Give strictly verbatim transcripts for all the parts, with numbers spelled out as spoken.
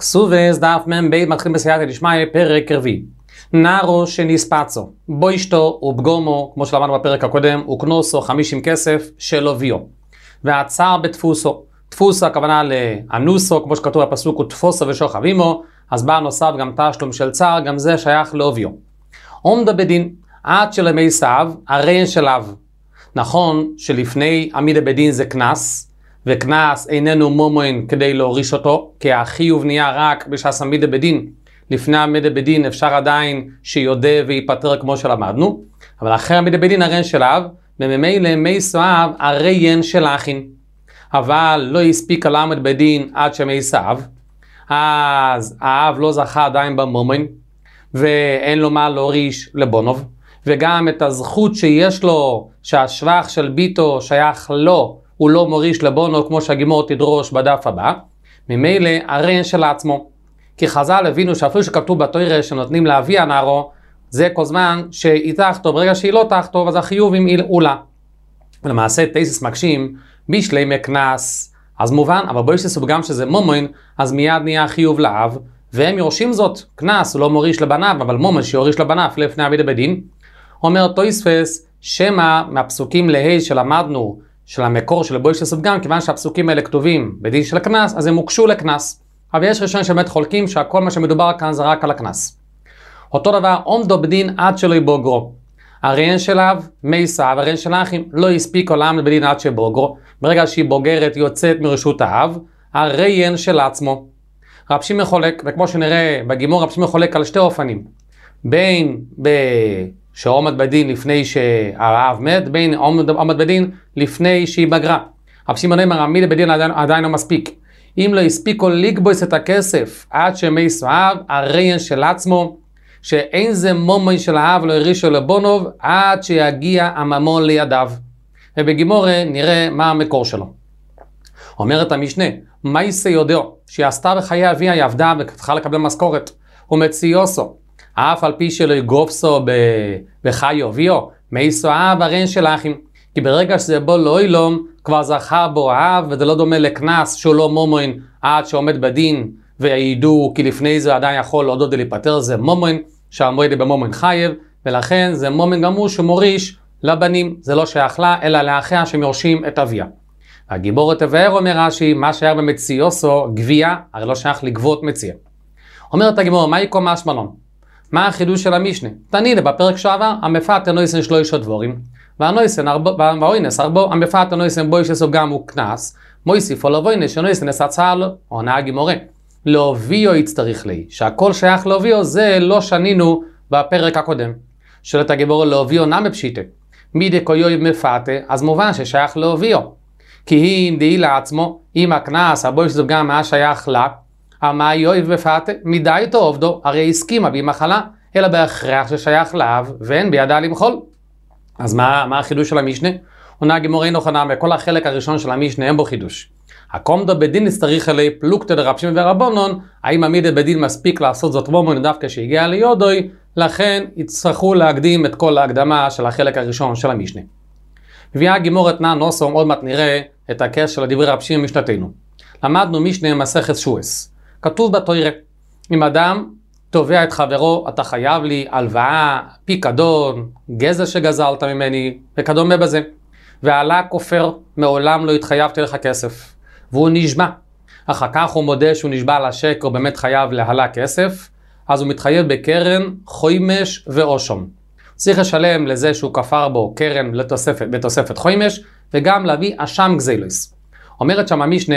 כסובס דף מ"ב מתחיל בסייעתא דשמיא פרק רביעי. נערו שנספצו בוישתו ובגומו, כמו שלמדנו בפרק הקודם, וקנוסו חמישים כסף של אביו ועצר בתפוסו. תפוסו הכוונה לאנוסו, כמו שכתוב בפסוק ותפוסו ושוכב עמו, אז בא נוסף גם תשלום של צער, גם זה שייך לאביו. עומדה בדין עד שלמי סב הרי שלב. נכון שלפני עמידה בדין זה כנס, וכנס איננו מומוין כדי להוריש אותו, כי החיוב נהיה רק בשעס עמידה בדין. לפני עמידה בדין אפשר עדיין שיודה ויפטר כמו שלמדנו, אבל אחרי עמידה בדין הרי שלב, וממילא מי סב הרי של אחין. אבל לא הספיק לעמוד בדין עד שמי סב, אז האב לא זכה עדיין במומוין, ואין לו מה להוריש לבונוב, וגם את הזכות שיש לו, שהשבח של ביתו שייך לו, הוא לא מוריש לבונו כמו שהגימור תדרוש בדף הבא, ממילא הרי של עצמו. כי חז"ל הבינו שאפילו שכתוב בתורה שנותנים לאבי הנערו, זה כל זמן שהיא תחתו, ברגע שהיא לא תחתו, אז החיוב עם עולה. ולמעשה תייסס מקשים, בשלמי כנס, אז מובן, אבל בואי שסוב גם שזה מומוין, אז מיד נהיה חיוב לאב, והם יורשים זאת, כנס הוא לא מוריש לבניו, אבל מומוין שיוריש לבניו לפני עמידה בדין. אומר תוספות, שמא מהפסוקים להי שלמדנו, של המקור של בואי שסוב גם, כיוון שהפסוקים האלה כתובים בדין של הכנס, אז הם הוקשו לכנס. אבל יש ראשון שבאמת חולקים שהכל מה שמדובר כאן זה רק על הכנס. אותו דבר, עומדו בדין עד שלא יבוגרו. הריין שלה, מייסה, והריין של האחים, לא הספיק עולם בדין עד שבוגרו. ברגע שהיא בוגרת יוצאת מרשות האב, הריין של עצמו. רב שמעון חולק, וכמו שנראה בגימור, רב שמעון חולק על שתי אופנים. בין שעומד בדין לפני שהאב מת, בין עומד בדין לפני שהיא בגרה. רב שמעון אומר, עמידה בדין עדיין, עדיין לא מספיק. אם לא הספיקו לגבוס את הכסף עד שמי סואב, הריין של עצמו, שאין זה מומוי של האב לא הרישו לבונוב, עד שיגיע הממון לידיו. ובגימורה נראה מה המקור שלו. אומרת המשנה, מה יעשה יודעו, שהיא עשתה בחיי אביה, היא עבדה וצריכה לקבל משכורת, ומציוסו, אף על פי שלא יגופסו בחיי אביו, מי סואב הריין של האחים. כי ברגע שזה בו לא אילום, כבר זכה בו האב, וזה לא דומה לכנס שהוא לא מומוין עד שעומד בדין, ויעידו כי לפני זה עדיין יכול להודות ולהיפטר, זה מומוין, שהמועד במומוין חייב, ולכן זה מומוין גמור שמוריש לבנים, זה לא שייך לה, אלא לאחיה שמורשים את אביה. הגיבורת תבאר אומר רש"י, מה שייך במציוסו גבייה, הרי לא שייך לגבות מציע. אומרת הגיבורת, מה יקום משמעון? מה החידוש של המשנה? תנידה בפרק שעבר, המפת נויסן שלושה דבורים. והנויסן והאוינס הרבו, המפת הנויסן בו ישסו גם הוא כנס, מויסיף או לבוינס שנויסן אסצה לו, או נהגי מורה. להוביו יצטריך לי, שהכל שייך להוביו, זה לא שנינו בפרק הקודם. שואלת הגיבור להוביו נמי פשיטה. מידי קויוי מפתה, אז מובן ששייך להוביו. כי היא אם דהי לעצמו, אם הכנס, הבו ישסו גם מה שייך לה, המה יוי מפתה, מדי טוב עובדו, הרי הסכימה בי מחלה, אלא בהכרח ששייך לאב, ואין בידה למחול. אז מה, מה החידוש של המשנה? עונה הגמורה אינו חנם, וכל החלק הראשון של המשנה אין בו חידוש. הקומדו בדין נצטריך אלי פלוגתא דרב שמעון ורבנן, האם עמידה בדין מספיק לעשות זאת מומוין דווקא שהגיע ליודוי, לכן יצטרכו להקדים את כל ההקדמה של החלק הראשון של המשנה. מביאה הגמורה תנא נוסום, עוד מעט נראה את הקשר של דברי רב שמעון משנתנו. למדנו משנה מסכת שועס. כתוב בתורה, אם אדם תובע את חברו, אתה חייב לי הלוואה, פיקדון, גזל שגזלת ממני, וכדומה בזה. ועלה כופר, מעולם לא התחייבתי לך כסף. והוא נשבע. אחר כך הוא מודה שהוא נשבע על השקר, באמת חייב להלה כסף, אז הוא מתחייב בקרן, חוימש ואושום. צריך לשלם לזה שהוא כפר בו קרן לתוספת, בתוספת חוימש, וגם להביא אשם גזילוס. אומרת שם המשנה,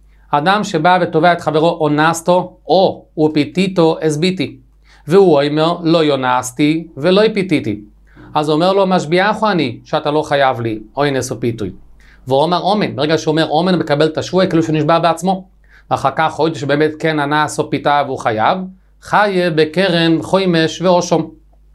אדם שבא ותובע את חברו אונסתו, או הוא פיתיתו הסביתי. והוא אומר, לא יונסתי ולא פיתיתי. אז הוא אומר לו, משביעך אני, שאתה לא חייב לי, אונס או פיתוי. והוא אומר אומן, ברגע שהוא אומר אומן, מקבל את השבועה, כאילו שהוא נשבע בעצמו. ואחר כך עוד שבאמת כן אנס או פיתה והוא חייב, חייב בקרן חוימש ואושום.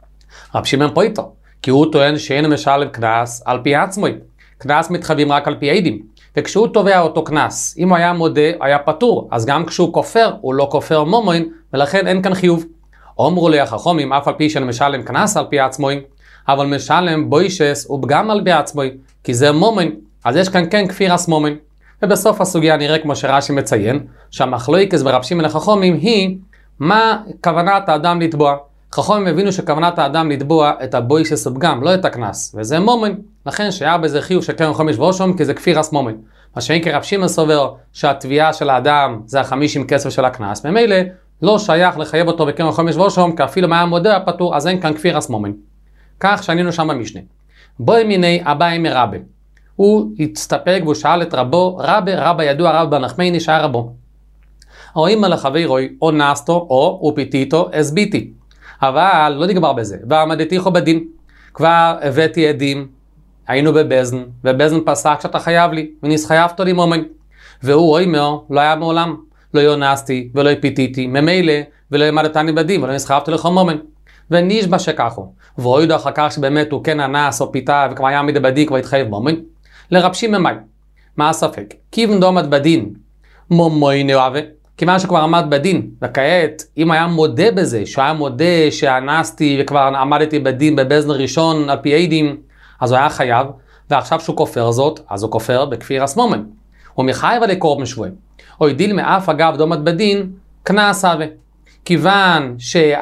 רב שמעון פה איתו, כי הוא טוען שאין משלם כנס על פי עצמו. כנס מתחייבים רק על פי עדים. וכשהוא תובע אותו כנס, אם הוא היה מודה, היה פטור, אז גם כשהוא כופר, הוא לא כופר מומוין, ולכן אין כאן חיוב. אומרו לי החכמים, אף על פי שאני משלם כנס על פי עצמוי, אבל משלם בוישס ופגם על פי עצמוי, כי זה מומוין, אז יש כאן כן כפיר אס מומוין. ובסוף הסוגיה נראה כמו שרש"י מציין, שהמחלוקת ברב שמעון לחכמים היא מה כוונת האדם לתבוע. חכמים הבינו שכוונת האדם לתבוע את הבוי שסופגם, לא את הקנס, וזה מומן. לכן שהיה בזה חיוב של קרן חומש ועושם, כי זה כפירס מומן. מה שאין כרב שמעון סובר שהתביעה של האדם זה החמישים כסף של הקנס, ממילא לא שייך לחייב אותו בקרן חומש ועושם, כי אפילו מה היה מודה פטור, אז אין כאן כפירס מומן. כך שענינו שם במשנה. בואי מיני אביי מרבה. הוא הצטפק והוא שאל את רבו, רבה, רבה ידוע רב בנחמני שהיה רבו. או אמא לחברוי, או נסתו, או ופיתיתו, הסביתי. אבל לא נגמר בזה. ועמדתיכו בדין. כבר הבאתי עדים, היינו בבזן, ובזן פסק שאתה חייב לי, ונסחייבתו לי מומן. והוא אומר, לא היה מעולם, לא יונסתי ולא פיתיתי, ממילא, ולא ימדתני בדין, ולא נסחייבתו לך מומן. ונשבע שכחו. והוא יודע אחר כך שבאמת הוא כן אנס או פיתה, וכבר היה מידה בדין, כבר התחייב מומן. לרבשים ממי. מה הספק? כיוון דומת בדין, מומוי נאווה. כיוון שכבר עמד בדין, וכעת, אם היה מודה בזה, שהיה מודה שאנסתי וכבר עמדתי בדין בבזן ראשון על פי עדים, אז הוא היה חייב, ועכשיו שהוא כופר זאת, אז הוא כופר בכפירס מומן. הוא מחייב עלי קורבן שבועה. או ידיל מאף אגב דומת בדין, קנס הווה. כיוון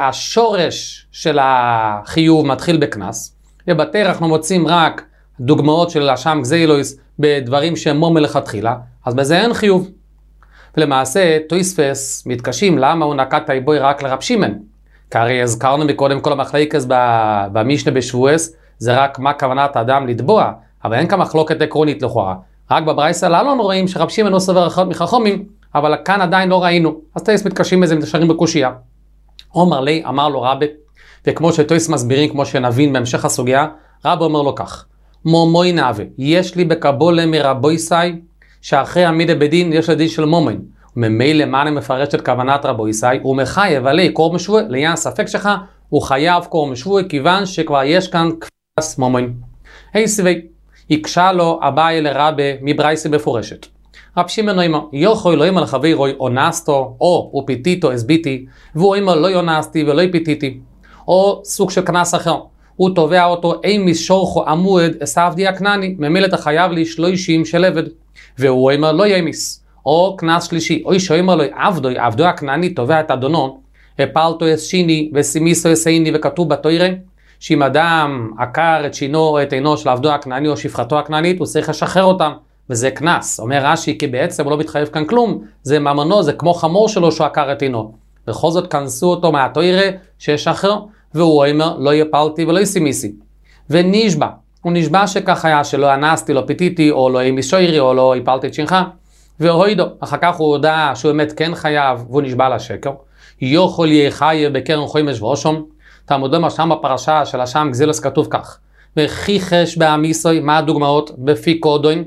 שהשורש של החיוב מתחיל בקנס, ובתר אנחנו מוצאים רק דוגמאות של אשם גזילויס בדברים שהם מומן לכתחילה, אז בזה אין חיוב. ולמעשה, תויספס מתקשים למה הוא נקט את האיבוי רק לרב שמעון. כי הרי הזכרנו מקודם כל המחלוקת במשנה בשבועס, זה רק מה כוונת האדם לתבוע, אבל אין כאן מחלוקת עקרונית לכאורה. רק בברייתא לא רואים שרב שמעון לא סובר אחד מחכמים, אבל כאן עדיין לא ראינו. אז תויס מתקשים בזה ונשארים בקושייה. אומר לי, אמר לו רבי, וכמו שתויס מסבירים, כמו שנבין בהמשך הסוגיה, רבי אומר לו כך, מומוי נאווה, יש לי בקבולה מרבויסאי, שאחרי עמידה בדין יש לדין של מומן. וממילא למען מפרש את כוונת רבויסאי, הוא מחייב עלי קורבן שבועה, לעניין הספק שלך, הוא חייב קורבן שבועה, כיוון שכבר יש כאן כפירס מומן. היי סבי, יקשה לו אביי לרבי מברייתא מפורשת. רב שמעון אומר, יוכו לא יאמר לחברוי אונסתו, או ופיתיתו הסביתי, והוא אומר לא יונסתי ולא פיתיתי. או סוג של קנס אחר. הוא תובע אותו, אין מישורחו עמוד אסעבדי הקנני, ממילא אתה חייב לי שלושים של עבד. והוא אומר לא ימיס. או קנס שלישי, אוי שאומר לו עבדוי, עבדו הקנני תובע את אדונו, הפלתו את שיני וסימיסו את סייני, וכתוב בתוירה, שאם אדם עקר את שינו או את עינו של עבדו הקנני או שפחתו הקננית, הוא צריך לשחרר אותם, וזה קנס. אומר רש"י, כי בעצם הוא לא מתחייב כאן כלום, זה ממונו, זה כמו חמור שלו שהוא עקר את עינו. בכל זאת כנסו אותו מהתוירה שישחרר, והוא אומר לא יפלתי ולא יסימיסי. ונשבע, הוא נשבע שכך היה, שלא אנסתי, לא פיתיתי, או לא ימישוירי, או לא יפלתי את שינך. והוידו, אחר כך הוא הודע שהוא באמת כן חייב, והוא נשבע לשקר. יוכל יהיה חייב בקרן חומש ועושם. תלמוד לומר שם בפרשה של אשם גזילוס כתוב כך. וכיחש בעמיסוי, מה הדוגמאות? בפיקודון.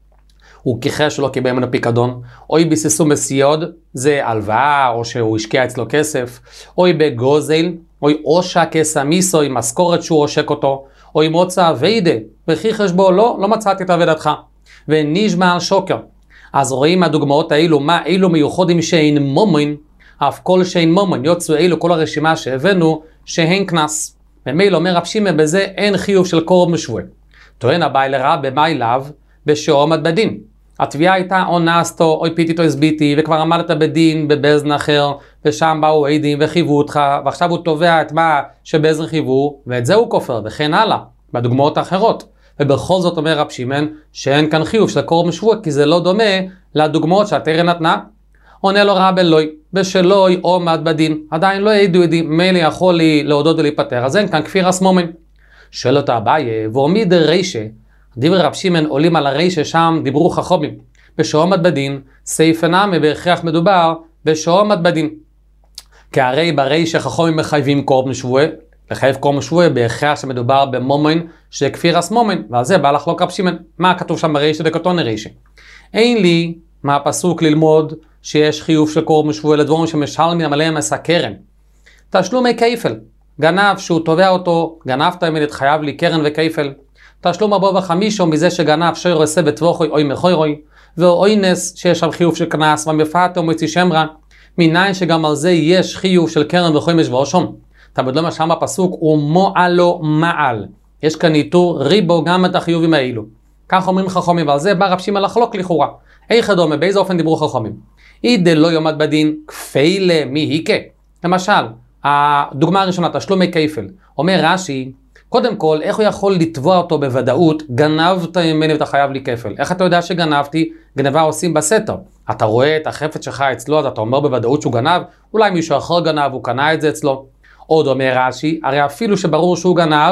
הוא כיחש לא קיבל ממנו פיקדון. אוי ביססו מסיוד, זה הלוואה, או שהוא השקיע אצלו כסף. אוי בגוזל, אוי אושה כסמיסוי, משכורת שהוא עושק אותו. אוי מוצא ויידה, וכיחש בו, לא, לא מצאתי את עבדתך. ונשבע על שוקר. אז רואים מהדוגמאות האלו, מה אילו מיוחדים שאין מומן, אף כל שאין מומן, יוצאו אילו כל הרשימה שהבאנו, שהן קנס. ממילא אומר רב שמעון בזה אין חיוב של קורבן שבועה. טוען אביי לרבי במאי לאו, בשעו עמד בדין. התביעה הייתה אונסתו, אוי פיתיתו הסביתי, וכבר עמדת בדין בבזן אחר, ושם באו עדים וחייבו אותך, ועכשיו הוא תובע את מה שבזן חייבו, ואת זה הוא כופר, וכן הלאה, בדוגמאות האחרות. ובכל זאת אומר רב שמעון שאין כאן חיוב של קורבן שבועה, כי זה לא דומה לדוגמאות שהתורה נתנה. עונה לו רבי אלוהי, בשלוי עומד בדין, עדיין לא העידו עדים, מילא יכול לי להודות ולהיפטר, אז אין כאן כפירס מומן. שואל אותה אביי, ועמיד רישא, דברי רב שמעון עולים על הרישא, שם דיברו חכמים, בשעומד בדין, סייפא נמי בהכרח מדובר בשעומד בדין. כי הרי ברישא חכמים מחייבים קורבן שבועה, לחייב קורבן שבועה בהכרח שמדובר במומן שכפירס מומן, ועל זה בא לחלוק רב שמעון. מה כתוב שם ברישא דקתון רישא? אין לי מהפסוק ללמוד שיש חיוב של קורבן שבועה לדברים שמשלמים עליהם את הקרן. תשלומי כפל, גנב שהוא תובע אותו, גנבת ממני חייב לי קרן וכפל. תשלום ארבע וחמישו מזה שגנב שור עשה בטבוחוי אוי מכוירוי, ואוינס שיש שם חיוב של קנס, ומפתה ומוציא שמרה, מניין שגם על זה יש חיוב של קרן וחומש ועושם. תלמוד לומר שם הפסוק ומועלו מעל. יש כאן איתור ריבו גם את החיובים האלו. כך אומרים חכמים, ועל זה בא רב שמעון לחלוק לכאורה. איך דומה, באיזה אופן דיברו חכמים? אידה לא יומד בדין, כפילה מי היקה. למשל, הדוגמה הראשונה, תשלומי כפל. אומר רש"י, קודם כל, איך הוא יכול לתבוע אותו בוודאות, גנבת ממני ואתה חייב לי כפל. איך אתה יודע שגנבתי? גנבה עושים בסתר. אתה רואה את החפץ שלך אצלו, אז אתה אומר בוודאות שהוא גנב, אולי מישהו אחר גנב, הוא קנה את זה אצלו. עוד אומר רש"י, הרי אפילו שברור שהוא גנב,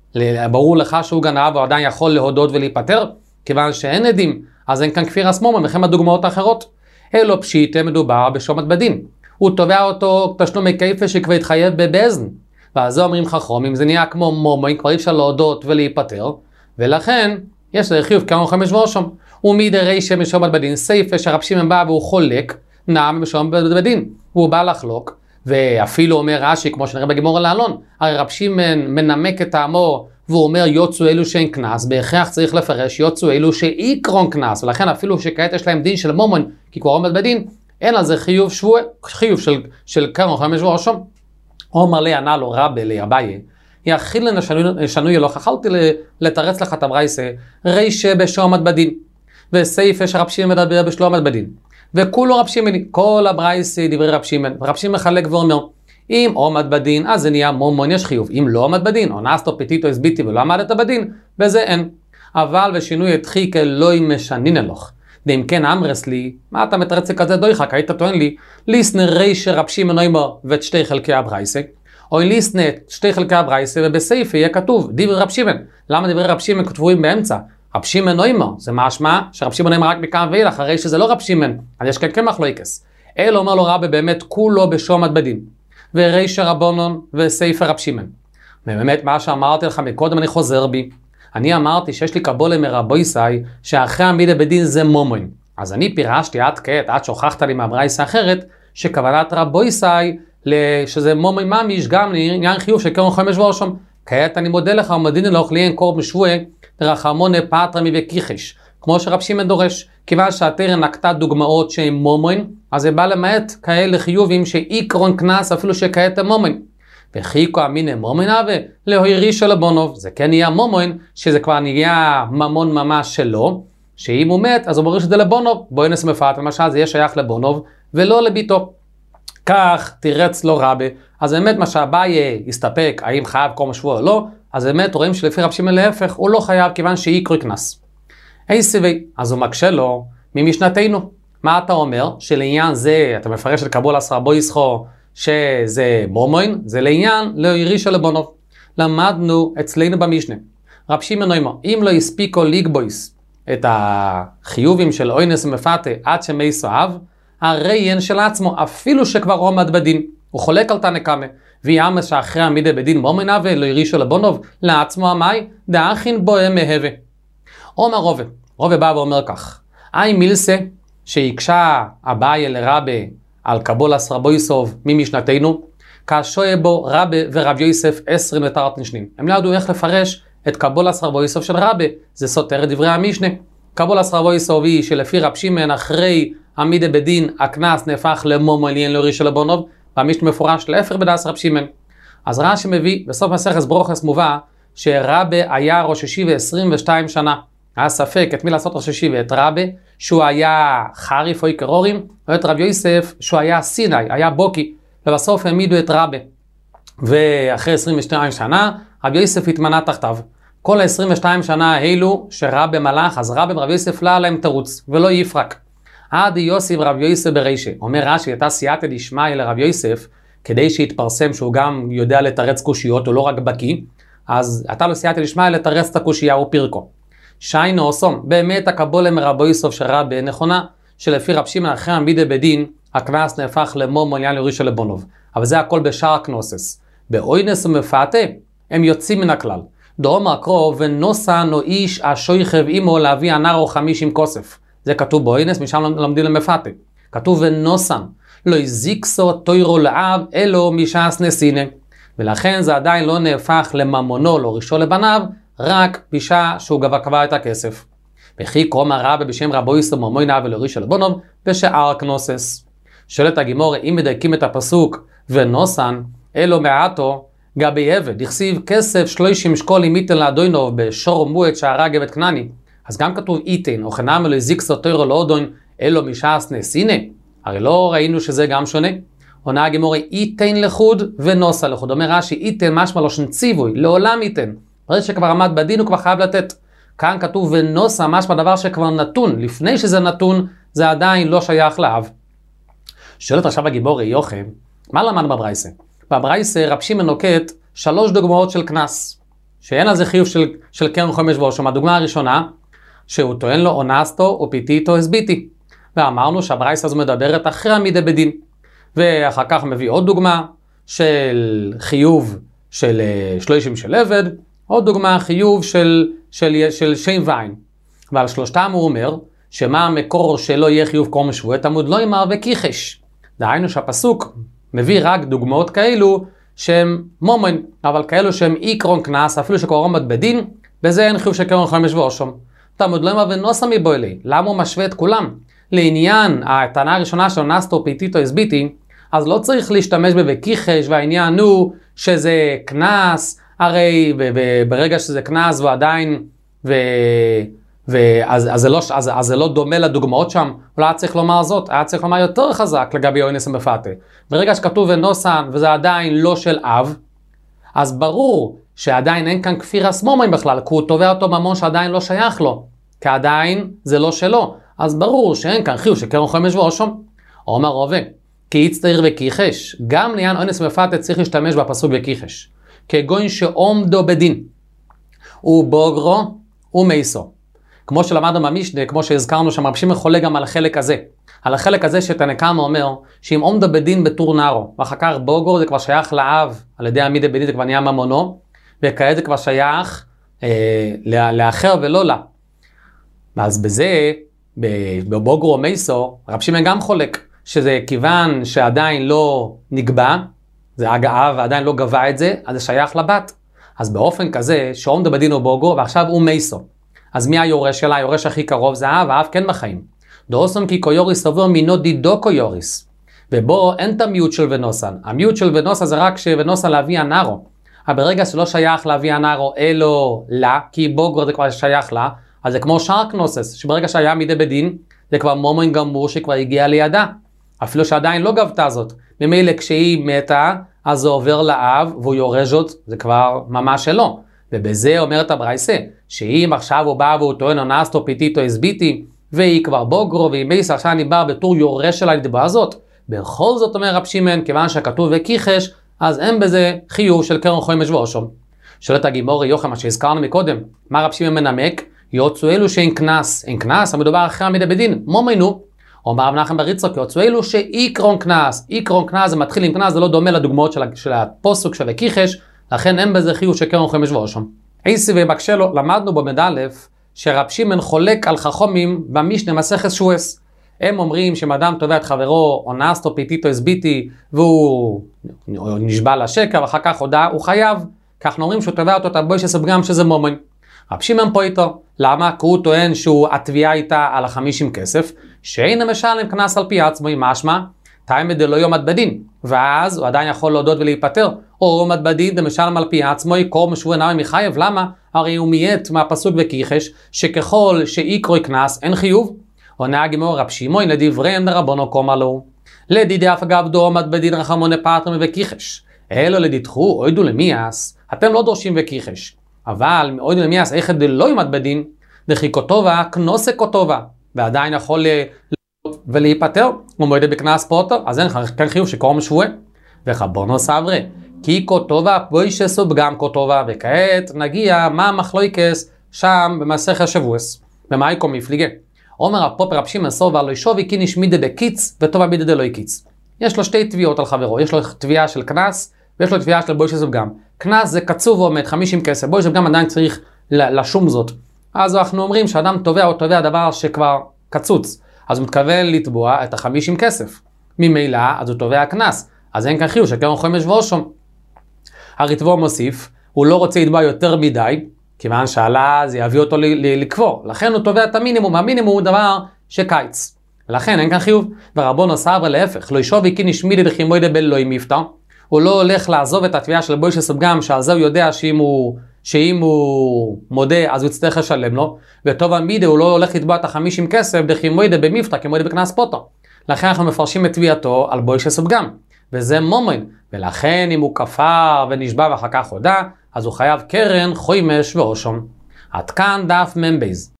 ברור לך שהוא גנב, הוא עדיין יכול להודות ולהיפטר, כיוון שאין עדים, אז אין כאן כפיר עצמו, מכם הדוגמאות האחרות. אלו פשיטה מדובר בשומת בדין. הוא תובע אותו תשלומי כפל שכבר התחייב בבזן. ואז אומרים חכמים, זה נהיה כמו מומוין, כבר אי אפשר להודות ולהיפטר, ולכן יש לזה חיוב כמה חמש ואושם. ומידי רישא משומת בדין, סייפה שרב שמעון בא והוא חולק, נעם משומת בדין. והוא בא לחלוק, ואפילו אומר רש"י, כמו שנראה בגמרא לעלון, הרי רב שמעון מנמק את טעמו, והוא אומר יוצאו אלו שאין קנס, בהכרח צריך לפרש יוצאו אלו שעיקרון קנס, ולכן אפילו שכעת יש להם דין של מומוין, כי כבר עומד בדין, אין על זה חיוב שבוע, חיוב של, של כמה חמש ואושם. אומר לי ענה לו רבי לאביי, יחיל לשנוי אלוך, אכלתי לתרץ לך את הברייסה, רישא בשומת בדין, וסייפה שרב שמעון מדבר בשלומת בדין, וכולו רב שמעון, כל הברייסה דברי רב שמעון, רב שמעון מחלק ואומר, אם עומד בדין, אז זה נהיה מומון, יש חיוב, אם לא עומד בדין, אונסתו פטיטו הסביתי ולא עמדת בדין, בזה אין. אבל ושינוי התחיק לא משנין אלוך. ואם כן אמרס לי, מה אתה מתרץ כזה דויחק, היית טוען לי, ליסנה רישא רב שמעון אומר ואת שתי חלקי הברייסה, או ליסנה את שתי חלקי הברייסה ובסייפה יהיה כתוב, דברי רב שמעון. למה דברי רב שמעון כתובים באמצע? רב שמעון אומר, זה משמע שרב שמעון אומר רק מכאן ואילך, הרי שזה לא רב שמעון, אז יש כאן כמח לא יקס. אלו אומר לו רבי באמת כולו בשומת בדין, ורישא רבונון וסייפה רב שמעון. ובאמת מה שאמרתי לך מקודם אני חוזר בי, אני אמרתי שיש לי קבולה מרבויסאי שאחרי עמידה בדין זה מומוין. אז אני פירשתי עד כעת, עד שהוכחת לי מהברייסה אחרת, שכוונת רבויסאי שזה מומוין ממיש גם לעניין חיוב של כמה חמש ואושם. כעת אני מודה לך ומדין אלוך לי אין קור בשבועי רחמונה פטרמי וקיחש. כמו שרב שמעון דורש, כיוון שהתרא נקטה דוגמאות שהן מומוין, אז זה בא למעט כאלה חיובים שעיקרון קנס אפילו שכעת הם מומוין. וחיכו אמינא מומוין ולהוירישא לבונוב, זה כן נהיה מומוין, שזה כבר נהיה ממון ממש שלו, שאם הוא מת אז הוא מוריש את זה לבונוב, בוינס מפת, למשל זה יהיה שייך לבונוב ולא לביתו. כך תירץ לו רבי, אז באמת מה שאביי יסתפק, האם חייב כל משבוע או לא, אז באמת רואים שלפי רב שמעון להפך, הוא לא חייב כיוון שעיקרו קנס. היי סיבי, אז הוא מקשה לו ממשנתנו. מה אתה אומר? שלעניין זה, אתה מפרש את קבול עשרה בו יסחו, שזה מומוין, זה לעניין להוירישא לבונוב. למדנו אצלנו במשנה. רב שמעון אומר, אם לא הספיקו ליגבויס את החיובים של אוינס ומפתה עד שמי סואב, הרי אין של עצמו, אפילו שכבר עומד בדין. הוא חולק על תנא קמא, ויאמר שאחרי עמידה בדין מומוין הווה להוירישא לבונוב, לעצמו המאי, דאכין בוהם מהווה. אומר רובה, רובה בא ואומר כך, אי מילסה שיקשה אביי לרבי על קבול עשרה בו יסוב ממשנתנו, כאשר בו רבי ורב יוסף עשרים לתרת נשנים. הם לא ידעו איך לפרש את קבול עשרה בו יסוב של רבי, זה סותר את דברי המשנה. קבול עשרה בו יסוב היא שלפי רב שמעון אחרי עמידה בדין הקנס נהפך למומוין לעניין להורישא לבונוב, והמשנה מפורש להפך בדעת רב שמעון. אז רש"י מביא בסוף מסכת ברוכס מובא שרבי היה ראש ישיבה עשרים ושתיים שנה. היה ספק את מי לעשות ראש ישיבה, את רבי שהוא היה חריף או קרורים, או את רב יוסף שהוא היה סיני, היה בוקי, ובסוף העמידו את רבי. ואחרי עשרים ושתיים שנה רב יוסף התמנה תחתיו. כל ה-עשרים ושתיים שנה האלו שרבי מלך, אז רבי ורב יוסף לא עליהם תרוץ ולא יפרק. עד יוסף רב יוסף ברישא. אומר רש"י, הייתה סייעתא דשמיא לרב יוסף, כדי שיתפרסם שהוא גם יודע לתרץ קושיות, הוא לא רק בקי, אז הייתה לו סייעתא דשמיא לתרץ את הקושייה ופירקו. שיינו אוסום, באמת הקבולה מרבו יוסף של רבי נכונה, שלפי רב שמעון אחרי עמידה בדין, הקנס נהפך למומוין לעניין להורישא לבונוב. אבל זה הכל בשאר הקנוסס. באוינס ומפתה, הם יוצאים מן הכלל. דאמר קרוא, ונוסן או איש השויכב עמו להביא הנער או חמישים כוסף. זה כתוב באוינס, משם לומדים למפתה. כתוב ונוסן, לא הזיקסו תוירו לאב, אלו משעס נסינה. ולכן זה עדיין לא נהפך לממונו, להורישו לבניו, רק בשעה שהוא גבה קבע את הכסף. וכי קרומא רבי בשם רבו יוסף מומוין הווה להורישא לבונוב בשאר הקנוסס. שואלת הגימורה, אם מדייקים את הפסוק ונוסן, אלו מעטו גבי עבד, דכסיב כסף שלושים שקולים ייתן לאדוניו בשור מועד שהרג עבד כנעני. אז גם כתוב איתן, או חנם אלו זיק סוטרו לא אודון, אלו משעס נסינה. הרי לא ראינו שזה גם שונה. עונה הגמורה, איתן לחוד ונוסה לחוד. אומר רש"י, איתן משמע לא שנציבוי, לעולם איתן. ברגע שכבר עמד בדין הוא כבר חייב לתת. כאן כתוב ונוסה משמע דבר שכבר נתון. לפני שזה נתון, זה עדיין לא שייך לאב. שואלת עכשיו הגיבור יוחם, מה למדנו בברייסה? בברייסה רב שמעון נוקט שלוש דוגמאות של קנס, שאין על זה חיוב של, של קרן חומש ואושם. הדוגמה הראשונה, שהוא טוען לו אונסטו או פיתיתו הסביתי. ואמרנו שהברייסה הזו מדברת אחרי עמידה בדין. ואחר כך מביא עוד דוגמה של חיוב של שלושים של עבד, עוד דוגמה חיוב של, של, של שם ועין. ועל שלושתם הוא אומר שמה המקור שלא יהיה חיוב קרום שבועי תמוד לא ימר וכיחש. דהיינו שהפסוק מביא רק דוגמאות כאלו שהם מומן, אבל כאלו שהם עיקרון קנס, אפילו שכבר עומד בדין, בזה אין חיוב של קרן חומש ואושם. תמוד לא ימר ונוסה מבו אלי. למה הוא משווה את כולם? לעניין הטענה הראשונה של נסטו פיתיתו הסביתי, אז לא צריך להשתמש בווכיחש, והעניין הוא שזה קנס, הרי ברגע שזה קנס ועדיין, ו... ואז אז זה, לא, אז, אז זה לא דומה לדוגמאות שם, אולי היה צריך לומר זאת, היה צריך לומר יותר חזק לגבי אונס המפתה. ברגע שכתוב ונוסן וזה עדיין לא של אב, אז ברור שעדיין אין כאן כפיר הסמומים בכלל, כי הוא תובע אותו ממון שעדיין לא שייך לו, כי עדיין זה לא שלו. אז ברור שאין כאן חיוב שקרן חומש ואושם. אומר רובה, כי יצטעיר וכיחש, גם לעניין אונס מפתה צריך להשתמש בפסוק וכיחש. כגון שעומדו בדין, ובוגרו ומייסו. כמו שלמדנו במשנה, כמו שהזכרנו שם, רב שמעון חולק גם על החלק הזה. על החלק הזה שתנא קמא אומר, שאם עומדו בדין בתור נערו, ואחר כך בוגרו זה כבר שייך לאב, על ידי עמידה בדין זה כבר נהיה ממונו, וכעת זה כבר שייך אה, לאחר ולא לה. אז בזה, בבוגרו או מייסו, רב שמעון גם חולק, שזה כיוון שעדיין לא נקבע, זה אגב ועדיין לא גבה את זה, אז זה שייך לבת. אז באופן כזה, שעומדו בדין הוא בוגרו, ועכשיו הוא מייסו. אז מי היורש שלה? היורש הכי קרוב זה האב, האב כן בחיים. דאוסום כי קויוריס סבור מינו דידו קויוריס. ובו אין את המיעוט של ונוסן. המיעוט של ונוסן זה רק שוונוסן להביא הנערו. אבל ברגע שלא שייך להביא הנערו אלו לה, כי בוגרו זה כבר שייך לה, אז זה כמו שער קנוסס, שברגע שהיה מידי בדין, זה כבר מומון גמור שכבר הגיע לידה. אפילו שעדיין לא גבתה זאת. ממילא כשהיא מתה, אז זה עובר לאב, והוא יורש זאת, זה כבר ממש שלו. ובזה אומרת הברייסה, שאם עכשיו הוא בא והוא טוען אונסטו פיתיתו הסביתי, והיא כבר בוגרו, והיא מייסה, עכשיו אני בא בתור יורש שלה לדבר הזאת, בכל זאת אומר רב שמעון, כיוון שכתוב וכיחש, אז אין בזה חיוב של קרן חומש ואושם. שואלת הגימור יוחם, מה שהזכרנו מקודם, מה רב שמעון מנמק? יוצאו אלו שאין קנס, אין קנס, המדובר אחרי עמידה בדין, מומנו. אומר רב נחמן בר יצחק, יוצאו אלו שאיקרון קנס, איקרון קנס זה מתחיל עם קנס, זה לא דומה לדוגמאות של, של הפוסוק של וכיחש, לכן אין בזה חיוב של קרן חומש ואושם. איסי ובקשלו, למדנו במד א' שרב שמעון חולק על חכמים במשנה מסכת שבועס. הם אומרים שאם אדם תובע את חברו, אונסטו פיתיתו הסביתי, והוא נשבע לשקר, ואחר כך הודע, הוא חייב. כך אנחנו אומרים שהוא תובע אותו את הבוישס פגם שזה מומן. רב שמעון פה איתו. למה? כי הוא טוען שהתביעה הייתה על החמישים כסף, שאין המשלם קנס על פי עצמו, משמע, תאימא דלא יעמד בדין, ואז הוא עדיין יכול להודות ולהיפטר, או עומד בדין דמשלם על פי עצמו, קרום שבועי נמי מחייב. למה? הרי הוא מיית מהפסוק וכיחש, שככל שאיקרוי קנס אין חיוב. עונה הגימור רב שמעון לדבריהם דרבנו קומא לו, לדידי אף אגב דו עומד בדין רחמוני פטר וכיחש, אלו לדידחו אוידו למיאס, אתם לא דורשים וכיחש, אבל אוידו למיאס איך דלא יעמד בדין, דחי כתובה כנוסה כתובה, ועדיין יכול ולהיפטר, ומועדה בקנס פוטר, אז אין כאן חיוב שקרום שבועי. וחבורנו סברי, כי כתובה פוישס ובגם כתובה, וכעת נגיע מה המחלוקס שם במסכת שבועס, במה יקום מפליגה. אומר הפופר רב שמעון סובר לא ישובי כי נשמידה דקיץ וטובה מידה דלא קיץ. יש לו שתי תביעות על חברו, יש לו תביעה של קנס ויש לו תביעה של בוישס ובגם. קנס זה קצוב ועומד חמישים כסף, בוישס ובגם עדיין צריך לשום זאת. אז אנחנו אומרים שאדם תובע או תובע דבר שכבר קצוץ, אז הוא מתכוון לתבוע את החמישים כסף. ממילא, אז הוא תובע קנס. אז אין כאן חיוב שקרן חומש ואושם. הריטב"א מוסיף, הוא לא רוצה לתבוע יותר מדי, כיוון שעלה זה יביא אותו לקבור. לכן הוא תובע את המינימום. המינימום הוא דבר שקיץ. לכן אין כאן חיוב. ורבנו סברי להפך, לא ישובי כי נשמידי דחימוי דבל לא ימיפתא. הוא לא הולך לעזוב את התביעה של בוישס ובגם, שעל זה הוא יודע שאם הוא, שאם הוא מודה אז הוא יצטרך לשלם לו, וטוב המידה הוא לא הולך לתבוע את החמישים כסף דכי מוידה במפתע כמוידה בקנס פוטו. לכן אנחנו מפרשים את תביעתו על בוי שסוב גם, וזה מומין, ולכן אם הוא כפר ונשבע ואחר כך הודה, אז הוא חייב קרן, חוימש ואושום. עד כאן דף ממבייז.